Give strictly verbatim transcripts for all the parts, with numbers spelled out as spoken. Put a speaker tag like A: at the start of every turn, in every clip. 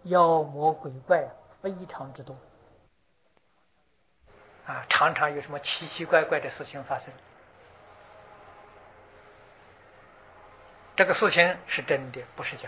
A: 妖魔鬼怪非常之多啊，常常有什么奇奇怪怪的事情发生。这个事情是真的，不是假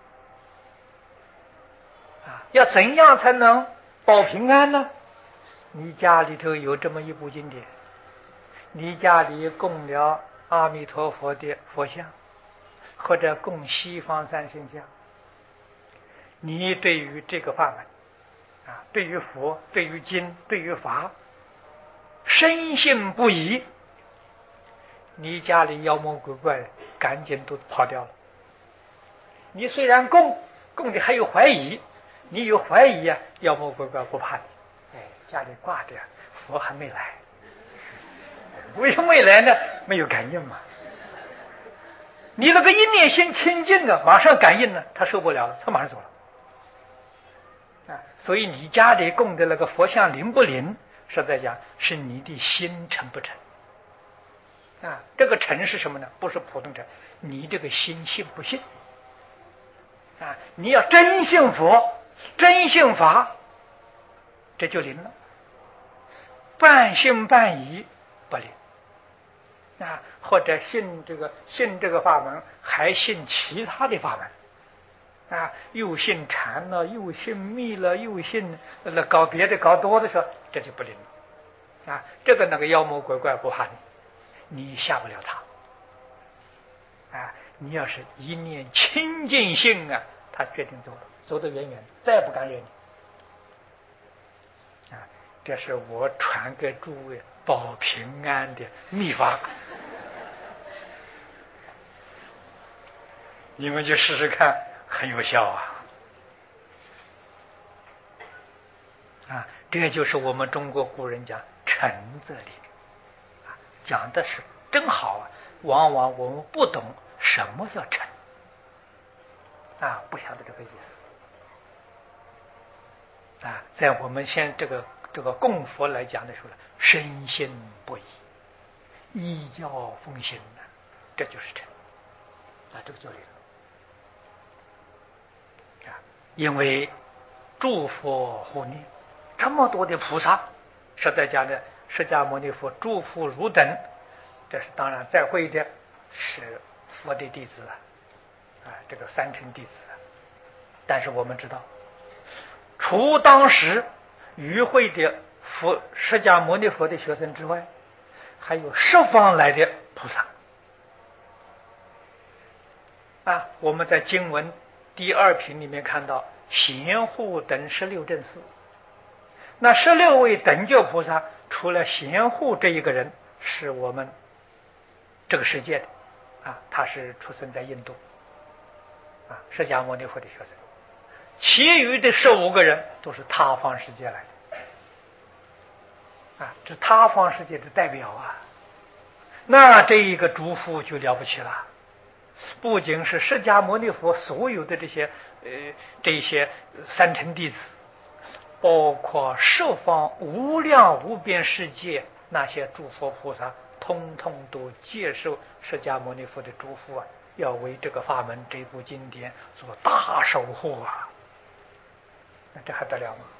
A: 的啊。要怎样才能保平安呢？你家里头有这么一部经典，你家里供了阿弥陀佛的佛像，或者供西方三圣像，你对于这个法门啊，对于佛，对于经，对于法深信不疑，你家里妖魔鬼怪赶紧都跑掉了。你虽然供供的还有怀疑，你有怀疑啊，妖魔鬼怪不怕你。哎，家里挂的佛还没来，为什么没来呢？没有感应嘛。你那个一念心清净啊，马上感应了，他受不了了，他马上走了啊。所以你家里供的那个佛像灵不灵，实在讲是你的心诚不诚啊。这个诚是什么呢？不是普通诚，你这个心信不信啊？你要真信佛，真信法，这就灵了。半信半疑不灵啊，或者信这个信这个法门，还信其他的法门啊，又信禅了，又信密了，又信那搞别的搞多的时候，这就不灵了啊。这个那个妖魔鬼怪不怕你，你吓不了他啊。你要是一念清净心啊，他决定走了，走得远远的，再也不敢惹你啊。这是我传给诸位保平安的秘法，你们去试试看，很有效啊！啊，这就是我们中国古人讲诚则灵啊，讲的是真好啊。往往我们不懂什么叫诚啊，不晓得这个意思啊。在我们现这个这个供佛来讲的时候呢，深信不疑，依教奉行呢，这就是诚啊，这个就灵了。因为诸佛护念，这么多的菩萨，实在讲的释迦牟尼佛诸佛如等，这是当然在会的是佛的弟子啊，啊，这个三乘弟子啊。但是我们知道，除当时与会的佛释迦牟尼佛的学生之外，还有十方来的菩萨啊。我们在经文第二品里面看到贤护等十六正士，那十六位等觉菩萨，除了贤护这一个人是我们这个世界的啊，他是出生在印度啊，释迦牟尼佛的学生，其余的十五个人都是他方世界来的啊，这他方世界的代表啊。那这一个诸佛就了不起了，不仅是释迦牟尼佛所有的这些呃这些三乘弟子，包括十方无量无边世界那些诸佛菩萨，通通都接受释迦牟尼佛的嘱咐啊，要为这个法门这部经典做大守护啊。那这还得了吗？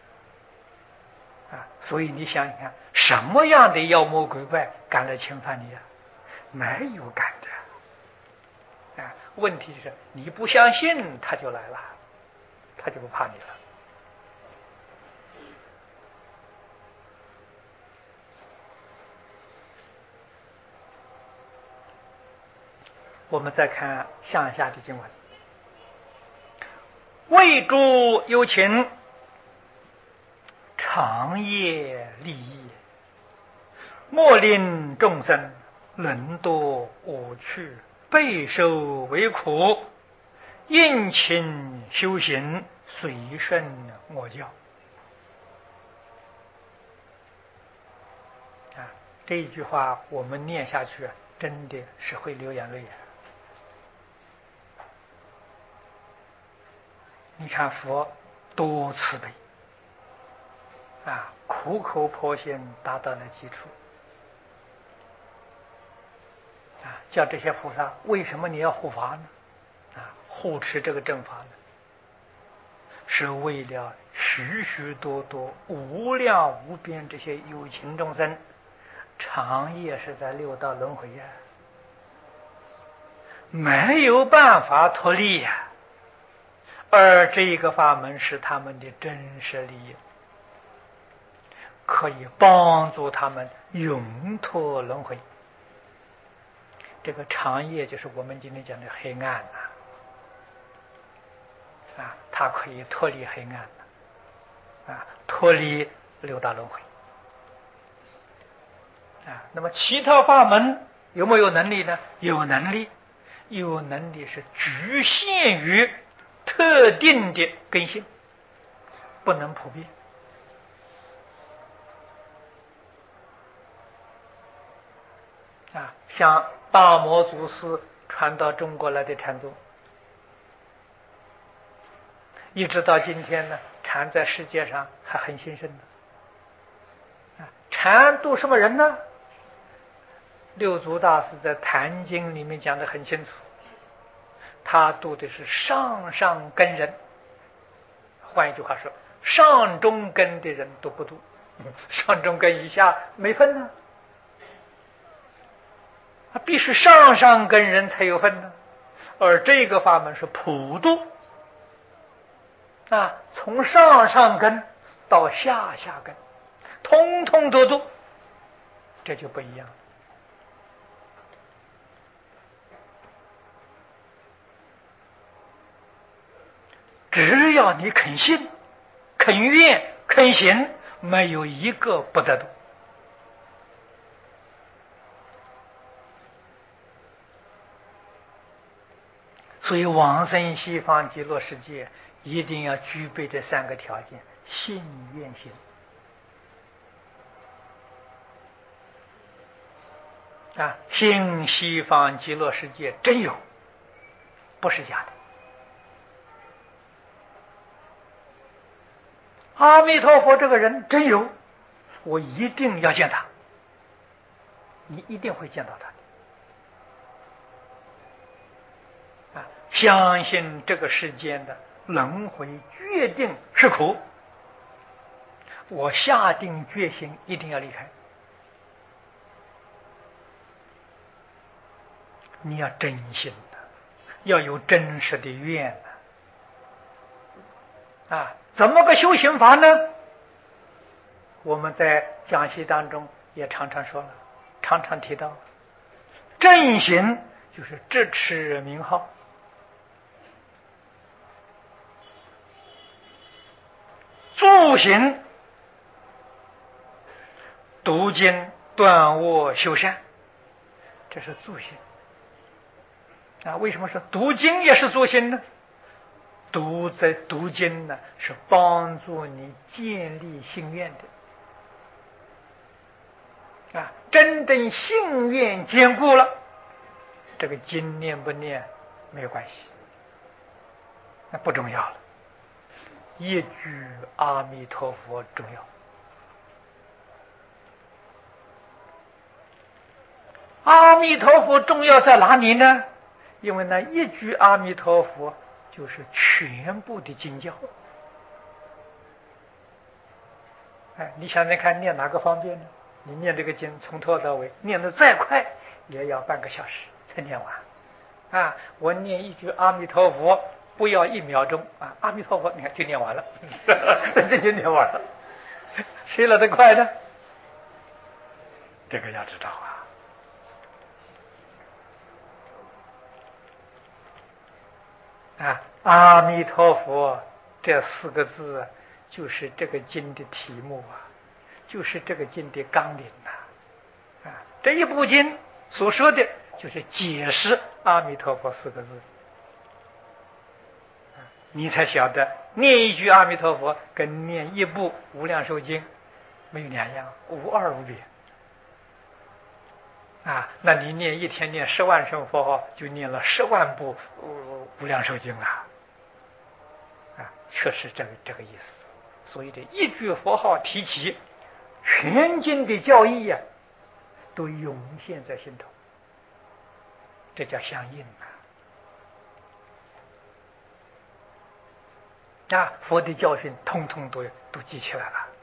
A: 啊，所以你想想看，什么样的妖魔鬼怪敢来侵犯你啊？没有敢的啊。问题是你不相信，他就来了，他就不怕你了。我们再看向下的经文，为诸有情，长夜利益，莫令众生沦堕无趣，备受为苦，殷勤修行，随顺我教啊。这一句话我们念下去，真的是会流眼泪啊。你看佛多慈悲啊，苦口婆心达到了基础啊，叫这些菩萨，为什么你要护法呢？啊，护持这个正法呢？ 是为了许许多多无量无边这些有情众生，长夜是在六道轮回呀，没有办法脱离呀。而这个法门是他们的真实利益，可以帮助他们永脱轮回。这个长夜就是我们今天讲的黑暗呐、啊，啊，它可以脱离黑暗的，啊，脱离六道轮回。啊，那么其他法门有没有能力呢？有能力，有能力是局限于特定的根性，不能普遍。啊，像大摩祖师传到中国来的禅宗，一直到今天呢，禅在世界上还很兴盛的。啊，禅度什么人呢？六祖大师在《坛经》里面讲得很清楚，他度的是上上根人。换一句话说，上中根的人都不度，上中根以下没分呢。他必须上上根人才有份呢，而这个法门是普度啊，从上上根到下下根，通通都度，这就不一样。只要你肯信、肯愿、肯行，没有一个不得度。所以往生西方极乐世界一定要具备这三个条件：信、愿、行。啊，信西方极乐世界真有，不是假的。阿弥陀佛这个人真有，我一定要见他，你一定会见到他的。啊，相信这个世间的轮回决定是苦，我下定决心一定要离开。你要真心的，要有真实的愿啊！啊，怎么个修行法呢？我们在讲习当中也常常说了，常常提到，正行就是直持名号，助行读经断卧修善，这是助行。啊，为什么说读经也是助行呢？读在读经呢，是帮助你建立心愿的。啊，真正心愿坚固了，这个经念不念没有关系，那不重要了。一句阿弥陀佛重要。阿弥陀佛重要在哪里呢？因为那一句阿弥陀佛就是全部的经教。哎，你想想看，念哪个方便呢？你念这个经从头到尾，念得再快也要半个小时才念完。啊，我念一句阿弥陀佛不要一秒钟啊！阿弥陀佛，你看就念完了，这就念完了。谁来得快呢？这个要知道啊。啊，阿弥陀佛这四个字就是这个经的题目啊，就是这个经的纲领呐。啊，这一部经所说的就是解释阿弥陀佛四个字。你才晓得念一句阿弥陀佛跟念一部无量寿经没有两样，无二无别。啊，那你念一天念十万声佛号，就念了十万部无量寿经了。啊，确实这个这个意思。所以这一句佛号提起，全经的教义呀、啊，都涌现在心头，这叫相应啊。 啊，佛的教训通通都都记起来了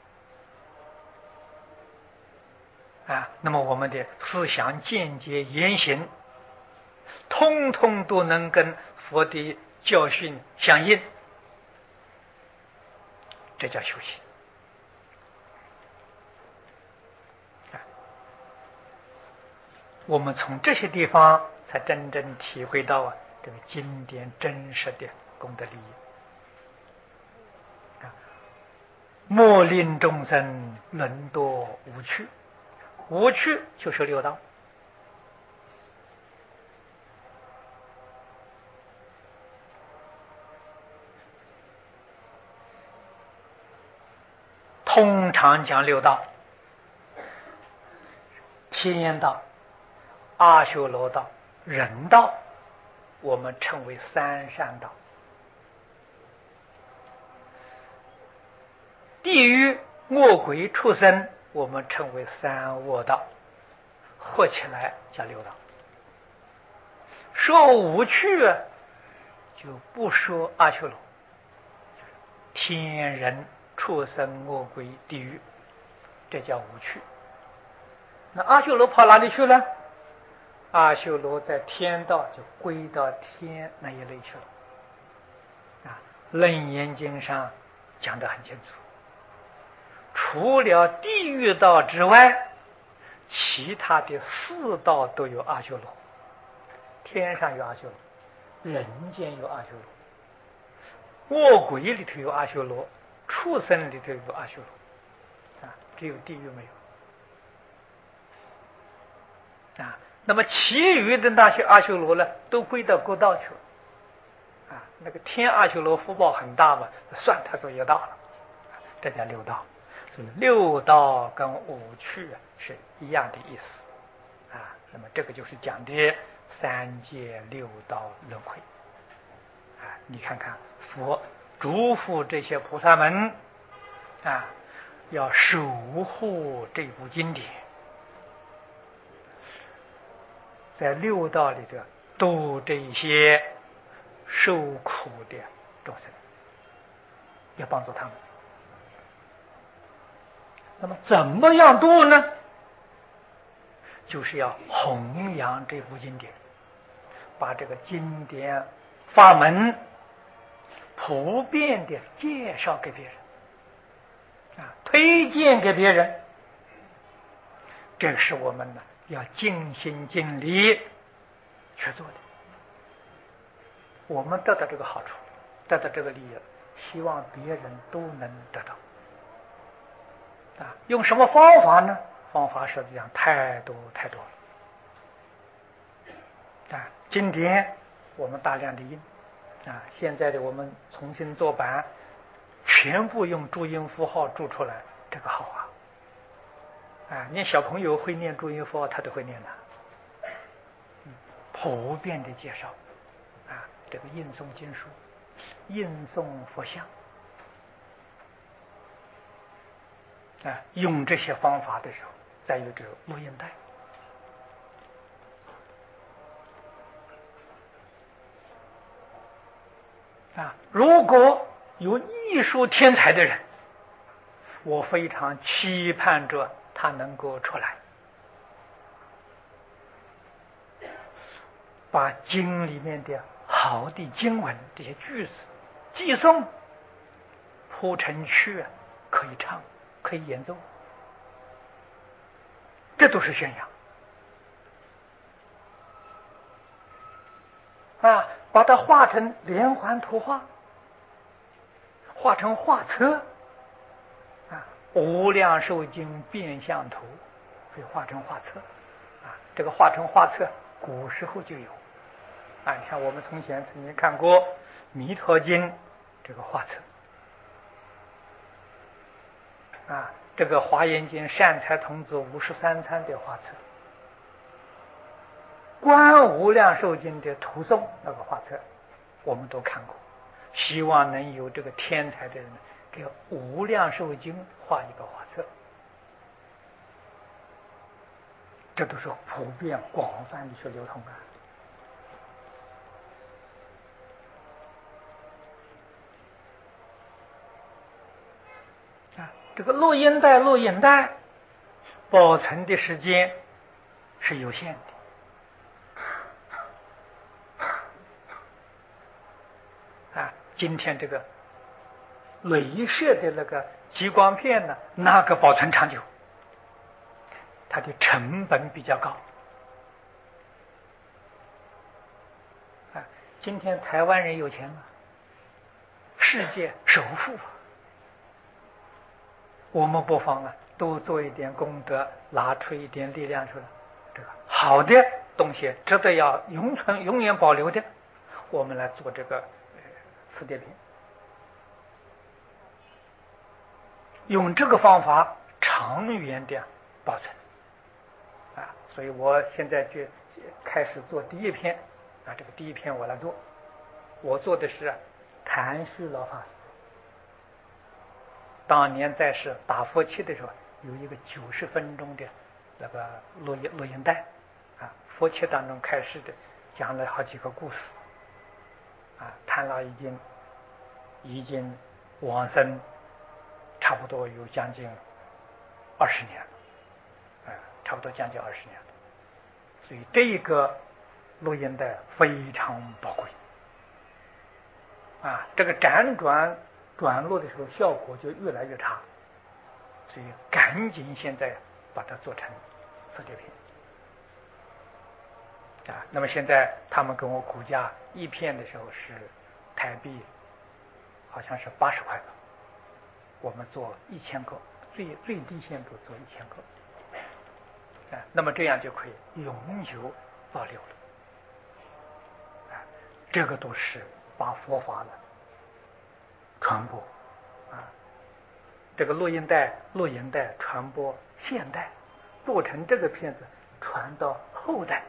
A: 啊。那么我们的思想、见解、言行，通通都能跟佛的教训相应，这叫修行。我们从这些地方才真正体会到啊，这个经典真实的功德利益。啊，莫令众生沦堕无趣，无趣就是六道。通常讲六道：天道、阿修罗道、人道，我们称为三善道。地狱、恶鬼、畜生，我们称为三恶道，合起来叫六道。说无趣啊，就不说阿修罗、天人、畜生、恶鬼、地狱，这叫无趣。那阿修罗跑哪里去了？阿修罗在天道就归到天那一类去了。啊，《楞严经》上讲得很清楚，除了地狱道之外，其他的四道都有阿修罗。天上有阿修罗，人间有阿修罗，恶鬼里头有阿修罗，畜生里头有阿修罗，啊，只有地狱没有。啊，那么其余的那些阿修罗呢，都归到各道去了。啊，那个天阿修罗福报很大嘛，算他说也大了，这叫六道。所以六道跟五趣是一样的意思。啊，那么这个就是讲的三界六道轮回。啊，你看看佛嘱咐这些菩萨们啊，要守护这部经典，在六道里头度这些受苦的众生，要帮助他们。那么怎么样度呢？就是要弘扬这部经典，把这个经典法门普遍的介绍给别人，啊，推荐给别人。这是我们呢要尽心尽力去做的。我们得到这个好处，得到这个利益，希望别人都能得到。啊，用什么方法呢？方法实际上太多太多了。啊，经典我们大量的印，啊，现在的我们重新做版，全部用注音符号注出来，这个好啊！啊，连小朋友会念注音符号，他都会念的。嗯，普遍的介绍，啊，这个印诵经书，印诵佛像。啊，用这些方法的时候，再有这个录音带，啊，如果有艺术天才的人，我非常期盼着他能够出来，把经里面的好的经文这些句子寄诵铺成曲，可以唱，可以演奏，这都是宣扬啊！把它画成连环图画，画成画册啊，无量寿经变相图，可以画成画册啊。这个画成画册，古时候就有啊。你看，我们从前曾经看过《弥陀经》这个画册啊，这个《华严经》善财童子五十三参的画册，观无量寿经的图诵那个画册，我们都看过。希望能有这个天才的人给无量寿经画一个画册，这都是普遍广泛的去流通啊，这个录音带、录影带保存的时间是有限的。啊，今天这个镭射的那个激光片呢，那个保存长久，它的成本比较高。啊，今天台湾人有钱吗？世界首富啊！我们不妨啊，多做一点功德，拿出一点力量出来。这个好的东西，值得要永存、永远保留的，我们来做这个呃磁碟片。用这个方法长远的保存啊，所以我现在就开始做第一篇啊，这个第一篇我来做，我做的是谭旭老法师。当年在世打佛七的时候，有一个九十分钟的那个录音录音带啊，佛七当中开示的，讲了好几个故事啊，谭老已经已经往生。差不多有将近二十年了，啊，差不多将近二十年了，所以这个录音带非常宝贵，啊，这个辗转转录的时候效果就越来越差，所以赶紧现在把它做成磁碟片，啊，那么现在他们跟我估价一片的时候是台币，好像是八十块吧。我们做一千个，最最低限度做一千个，啊，那么这样就可以永久保留了，啊，这个都是把佛法的传播，啊，这个录音带、录音带传播现代，做成这个片子传到后代，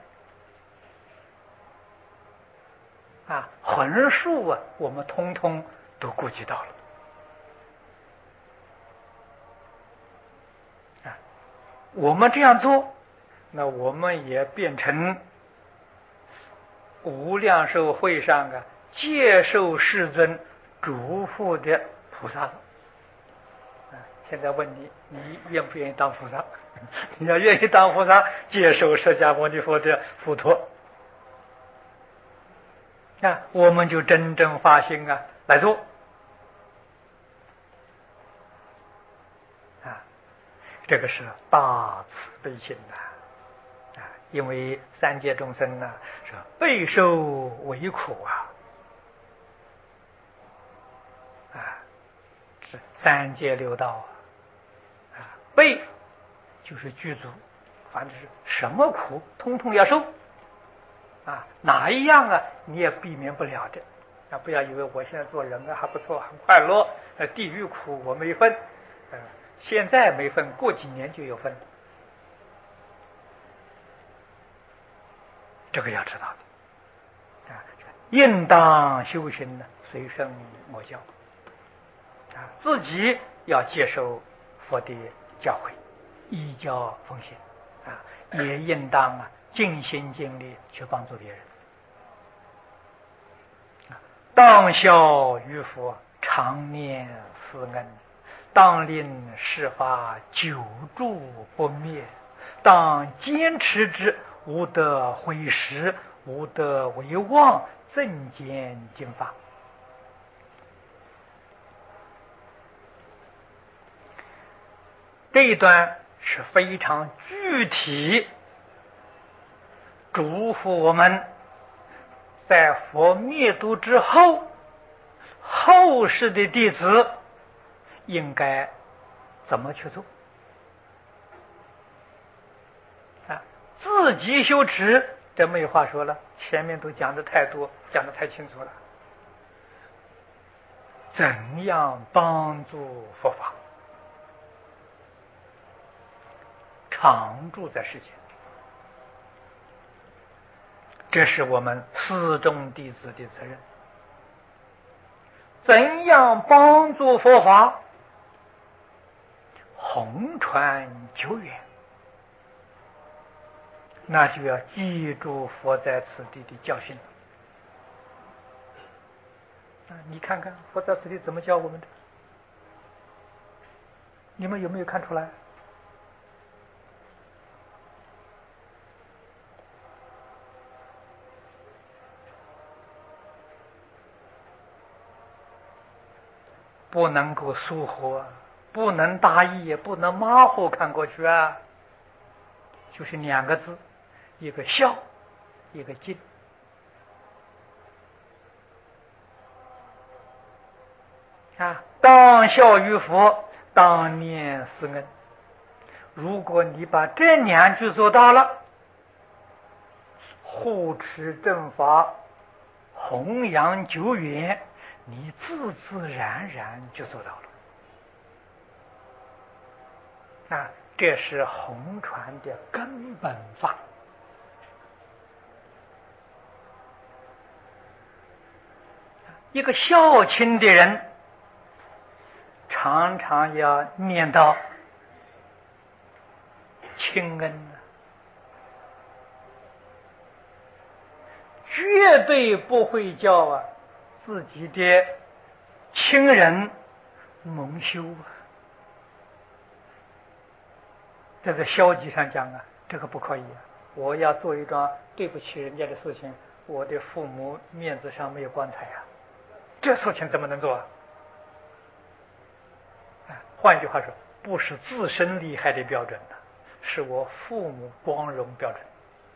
A: 啊，横竖啊，我们通通都顾及到了。我们这样做，那我们也变成无量寿会上啊接受世尊嘱咐的菩萨了。啊，现在问你，你愿不愿意当菩萨？你要愿意当菩萨，接受释迦牟尼佛的付托，啊，我们就真正发心啊来做。这个是大慈悲心呐，啊，因为三界众生呢是备受为苦啊，啊，是三界六道啊，备就是具足，反正是什么苦通通要受，啊，哪一样啊你也避免不了的，啊，不要以为我现在做人啊还不错，很快乐，呃，地狱苦我没分，呃。现在没分，过几年就有分，这个要知道的啊。应当修行呢，随身莫教啊，自己要接受佛的教诲，依教奉行啊，也应当啊尽心尽力去帮助别人啊，当孝于佛，常念思恩。当令事发久住不灭，当坚持之，无得毁时，无得为忘，增减经法。这一段是非常具体嘱咐我们，在佛灭度之后，后世的弟子应该怎么去做啊？自己修持，这没话说了，前面都讲的太多，讲的太清楚了。怎样帮助佛法常住在世间？这是我们四众弟子的责任。怎样帮助佛法弘传久远？那就要记住佛在此地的教训了。啊，你看看佛在此地怎么教我们的？ 你们有没有看出来？不能够疏忽，不能大意，也不能马虎看过去啊。就是两个字，一个孝，一个敬。啊，当孝于佛，当念师恩。如果你把这两句做到了，护持正法，弘扬久远，你自自然然就做到了。啊，这是弘传的根本法。一个孝亲的人，常常要念到亲恩，绝对不会叫啊自己的亲人蒙羞啊。这在消极上讲啊，这个不可以啊。我要做一桩对不起人家的事情，我的父母面子上没有光彩啊，这事情怎么能做啊？换句话说，不是自身利害的标准的，是我父母光荣标准，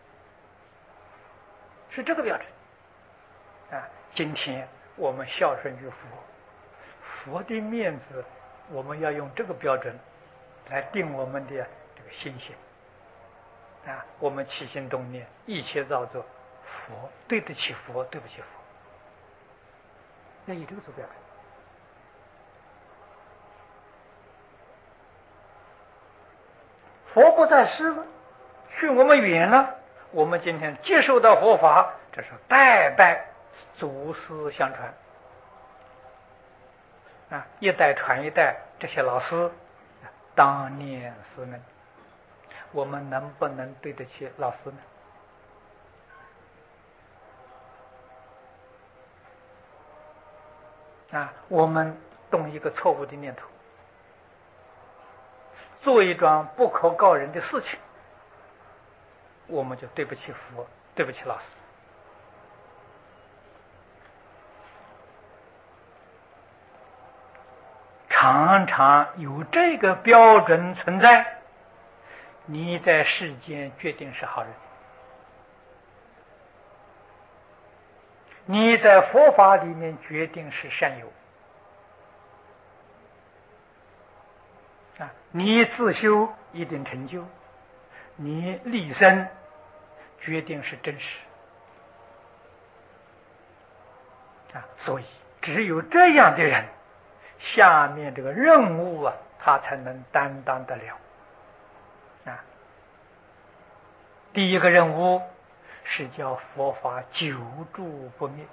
A: 是这个标准啊。今天我们孝顺于佛，佛的面子，我们要用这个标准来定我们的这个心性啊。我们起心动念，一切造作，佛对得起佛，对不起佛，要以这个做标准。佛不在世了，去我们远了，我们今天接受到佛法，这是代代祖师相传啊，一代传一代。这些老师当念师恩，我们能不能对得起老师呢？啊，我们动一个错误的念头，做一桩不可告人的事情，我们就对不起佛，对不起老师。常常有这个标准存在，你在世间决定是好人，你在佛法里面决定是善友啊！你自修一定成就，你立身决定是真实啊！所以只有这样的人，下面这个任务啊，他才能担当得了啊！第一个任务是叫佛法久住不灭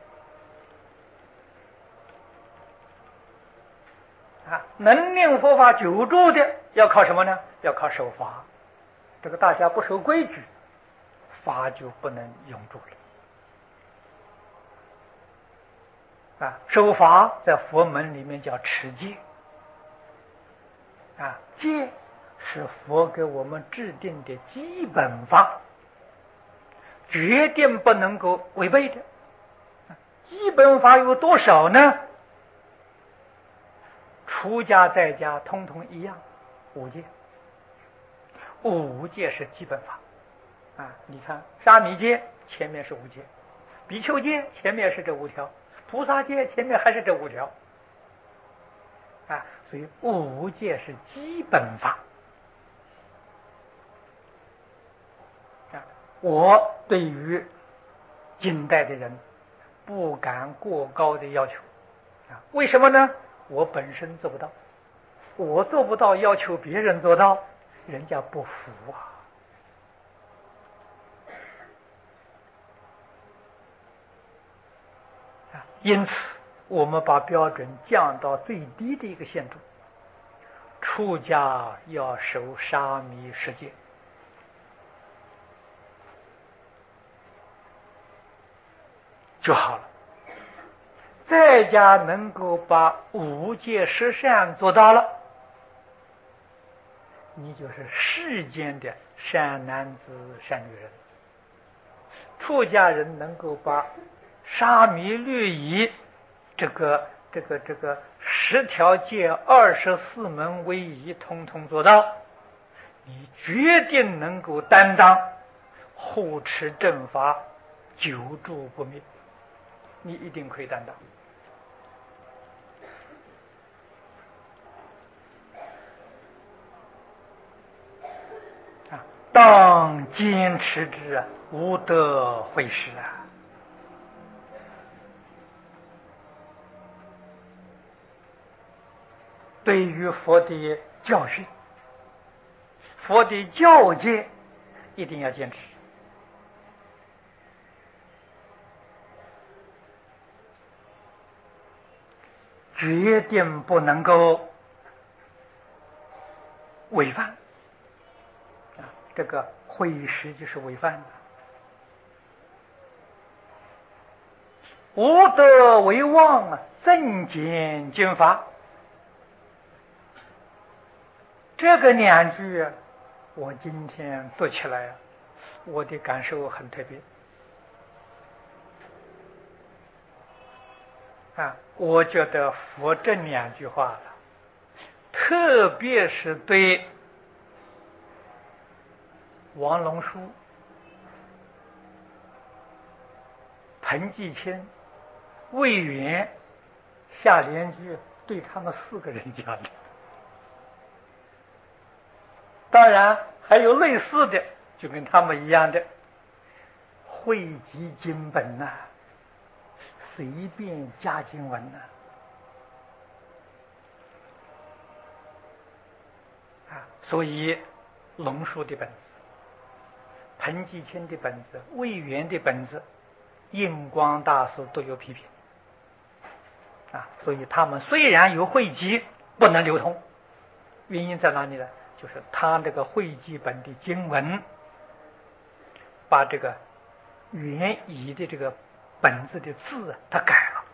A: 啊！能令佛法久住的，要靠什么呢？要靠守法。这个大家不守规矩，法就不能永住了啊！守法在佛门里面叫持戒啊，戒是佛给我们制定的基本法，决定不能够违背的。基本法有多少呢？出家在家通通一样，五戒。五戒是基本法啊！你看沙弥戒前面是五戒，比丘戒前面是这五条，菩萨戒前面还是这五条啊！所以五戒是基本法啊！我对于近代的人不敢过高的要求啊！为什么呢？我本身做不到，我做不到，要求别人做到，人家不服啊！啊，因此我们把标准降到最低的一个限度，出家要守沙弥十戒，就好了。在家能够把五戒十善做到了， 你就是世间的善男子善女人。出家人能够把沙弥律仪这个这个这个十条戒二十四门威仪通通做到，你决定能够担当护持正法，久住不灭，你一定可以担当。啊，当坚持之啊，无得会失啊。对于佛的教训，佛的教诫，一定要坚持。决定不能够违反啊！这个会失就是违反的。无德为妄啊，增减经法。这个两句啊，我今天读起来啊，我的感受很特别啊！我觉得佛这两句话了，特别是对王龙书、彭继清、魏源、夏莲居，对他们四个人讲的。当然还有类似的，就跟他们一样的汇集经本呐、啊，随便加经文呐、啊，啊，所以龙树的本子、彭继清的本子、魏源的本子、印光大师都有批评啊，所以他们虽然有汇集，不能流通，原因在哪里呢？就是他这个汇集本的经文，把这个原疑的这个本子的字他改了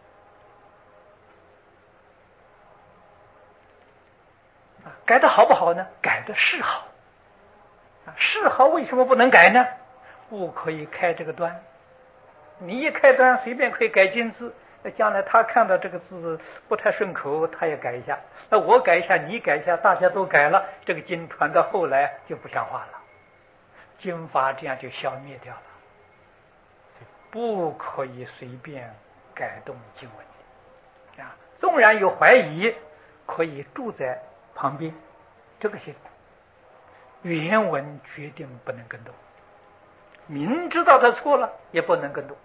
A: 啊，改的好不好呢？改的是好啊，是好，为什么不能改呢？不可以开这个端，你一开端随便可以改经字，那将来他看到这个字不太顺口，他也改一下，那我改一下，你改一下，大家都改了，这个经传到后来就不像话了，经法这样就消灭掉了。不可以随便改动经文啊！纵然有怀疑，可以注在旁边，这个行。原文决定不能更动，明知道他错了也不能更动。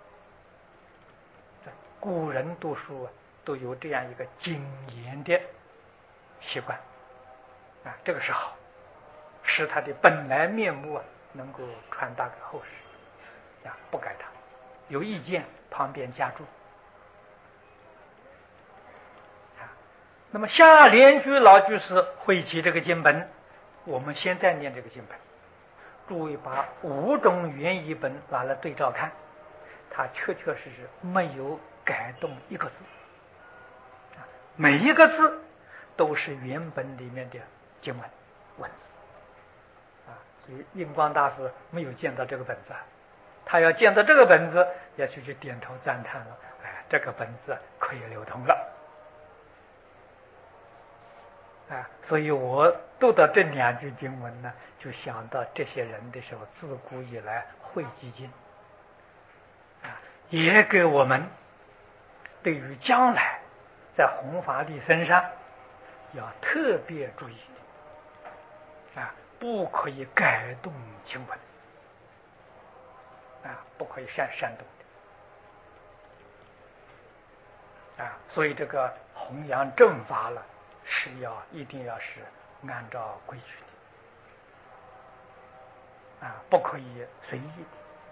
A: 古人读书啊，都有这样一个谨言的习惯啊，这个是好，使他的本来面目啊能够传达给后世啊，不改它。有意见旁边加注啊。那么夏莲居老居士汇集这个经本，我们现在念这个经本，诸位把五种原译本拿来对照看，它确确实实没有改动一个字，每一个字都是原本里面的经文文字啊。所以印光大师没有见到这个本子啊，他要见到这个本子，也许就点头赞叹了，哎，这个本子可以流通了啊。所以我读到这两句经文呢，就想到这些人的时候，自古以来汇集经啊，也给我们对于将来在弘法利生上要特别注意啊，不可以改动经文啊，不可以煽煽动的啊。所以这个弘扬正法了，是要一定要是按照规矩的啊，不可以随意的。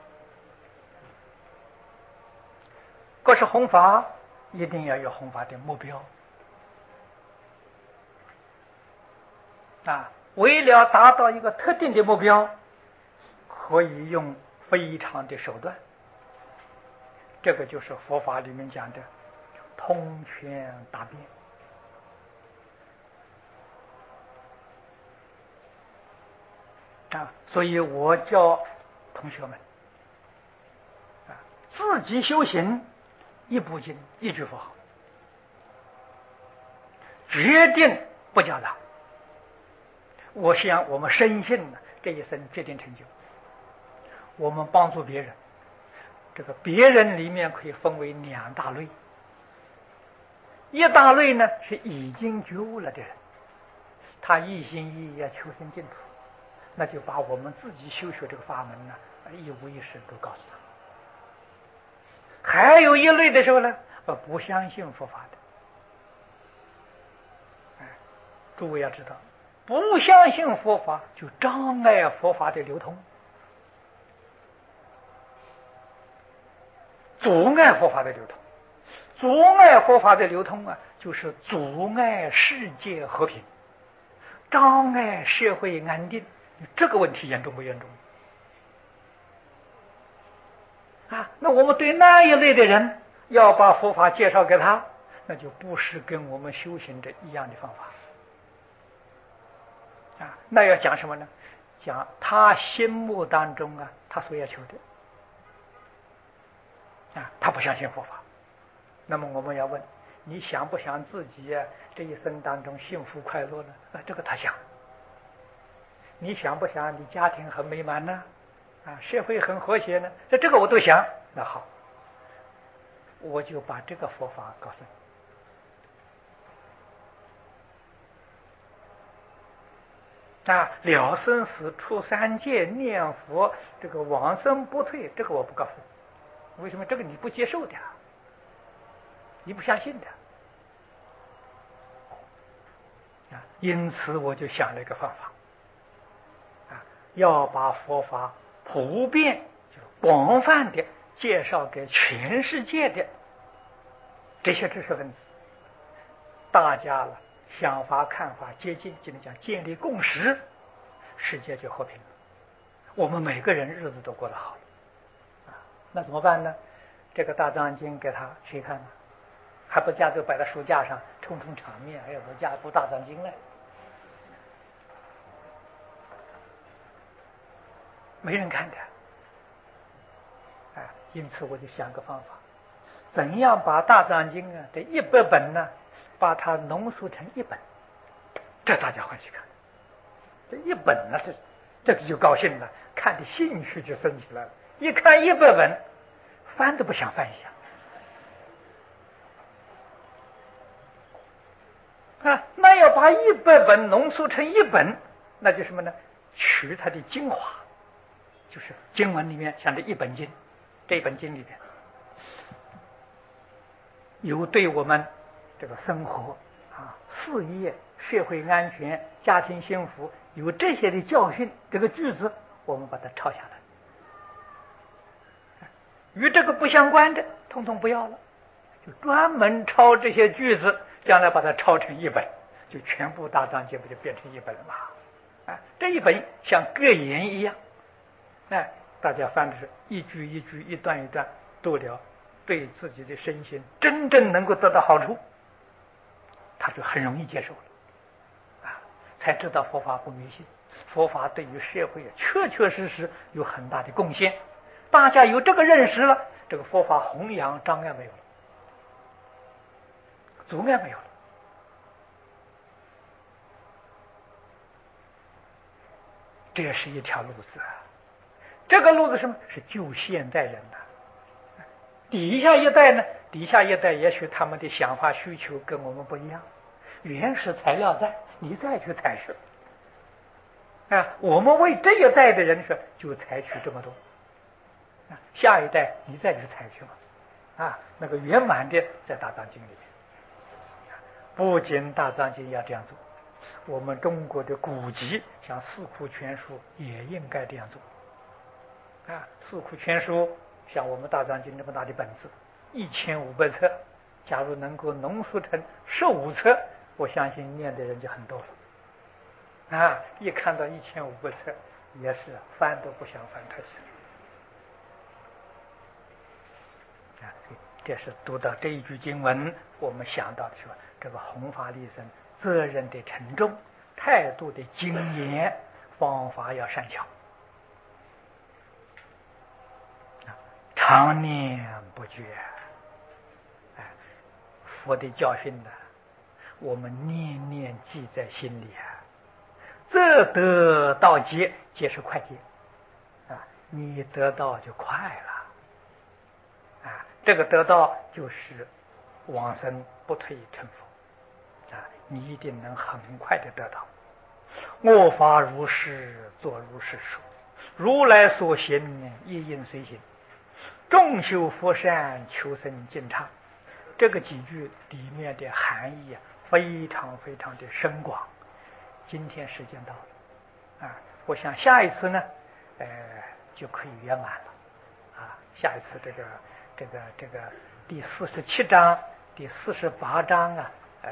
A: 可是弘法一定要有弘法的目标啊，为了达到一个特定的目标，可以用非常的手段，这个就是佛法里面讲的通权达变啊，所以我教同学们啊，自己修行，一部经，一句佛号，决定不叫杂。我想我们深信呢，这一生决定成就。我们帮助别人，这个别人里面可以分为两大类，一大类呢是已经觉悟了的人，他一心一意要求生净土，那就把我们自己修学这个法门呢，一五一十都告诉他。还有一类的时候呢，呃，不相信佛法的。哎，诸位要知道，不相信佛法就障碍佛法的流通，阻碍佛法的流通，阻碍佛法的流通啊，就是阻碍世界和平，障碍社会安定。这个问题严重不严重啊？那我们对那一类的人要把佛法介绍给他，那就不是跟我们修行者一样的方法啊。那要讲什么呢？讲他心目当中啊，他所要求的啊，他不相信佛法。那么我们要问，你想不想自己啊这一生当中幸福快乐呢？啊，这个他想。你想不想你家庭很美满呢？啊，社会很和谐呢？这这个我都想。那好，我就把这个佛法告诉你。啊，了生死出三界念佛，这个往生不退，这个我不告诉你。为什么？这个你不接受的，你不相信的。啊，因此我就想了一个方法。要把佛法普遍、就广泛的介绍给全世界的这些知识分子，大家了想法看法接近，就能讲建立共识，世界就和平了，我们每个人日子都过得好了。那怎么办呢？这个大藏经给他谁看呢？还不架就摆在书架上充充场面，还有说架部大藏经呢？没人看的，啊，因此我就想个方法，怎样把大藏经啊这一百本呢，把它浓缩成一本，这大家欢喜看。这一本呢，这这个就高兴了，看的兴趣就升起来了。一看一百本，翻都不想翻一下。啊，那要把一百本浓缩成一本，那就什么呢？取它的精华。就是经文里面像这一本经，这一本经里面有对我们这个生活啊、事业、社会安全、家庭幸福有这些的教训，这个句子我们把它抄下来，与这个不相关的统统不要了，就专门抄这些句子，将来把它抄成一本，就全部大藏经不就变成一本了吗？啊，这一本像格言一样。哎，大家翻的是一句一句、一段一段读了，对自己的身心真正能够得到好处，他就很容易接受了，啊，才知道佛法不迷信，佛法对于社会确确实实有很大的贡献。大家有这个认识了，这个佛法弘扬障碍没有了，阻碍没有了。这是一条路子啊。这个路子什么？是救现代人的。底下一代呢？底下一代也许他们的想法需求跟我们不一样，原始材料在，你再去采取。啊，我们为这一代的人说，就采取这么多。啊，下一代你再去采取嘛。啊，那个圆满的在大藏经里面。不仅大藏经要这样做，我们中国的古籍像四库全书也应该这样做。啊，四库全书像我们大藏经这么大的本子，一千五百册，假如能够浓缩成十五册，我相信念的人就很多了。啊，一看到一千五百册，也是翻都不想翻开去。啊，这是读到这一句经文，我们想到的是吧？这个弘法利生责任的沉重，态度的精严， 方法要善巧，常念不绝。哎，佛的教训呢，我们念念记在心里啊，这得到劫，劫是快捷啊，你得到就快了啊，这个得到就是往生不退成佛啊，你一定能很快的得到。我法如是，作如是说，如来所行，一应随行，众修佛善，求生净刹。这个几句里面的含义啊，非常非常的深广。今天时间到了啊，我想下一次呢，呃，就可以圆满了啊。下一次这个这个这个第四十七章、第四十八章啊，呃，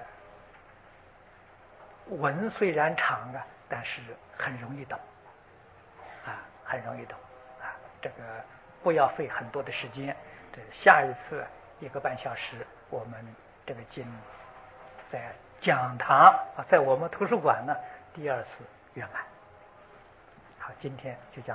A: 文虽然长啊，但是很容易懂啊，很容易懂啊。这个不要费很多的时间，这下一次一个半小时，我们这个经在讲堂啊，在我们图书馆呢，第二次圆满。好，今天就讲。